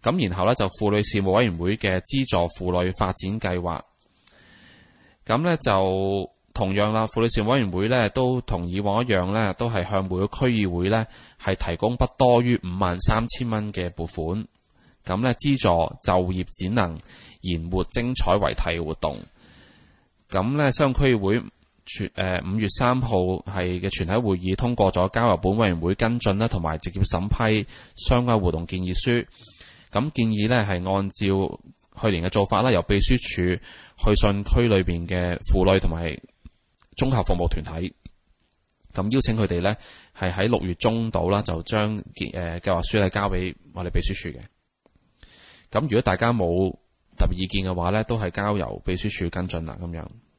咁然後呢，就婦女事務委員會嘅資助婦女發展計劃。咁呢，就同樣啦，婦女事務委員會呢都同以往一樣呢，都係向每個區議會呢係提供不多於53,000蚊嘅撥款。咁呢，資助就業展能燃活精彩為題嘅活動。咁呢，西貢區議會5月3號係嘅全體會議通過咗交由本委員會跟進啦，同埋直接審批相關活動建議書。咁建議呢係按照去年嘅做法啦，由秘書處去信區裏邊嘅婦女同埋綜合服務團體，咁邀請佢哋呢係喺6月中度啦，就將計劃書係交俾我哋秘書處嘅。咁如果大家冇特別意見嘅話呢，都係交由秘書處跟進啦，咁樣。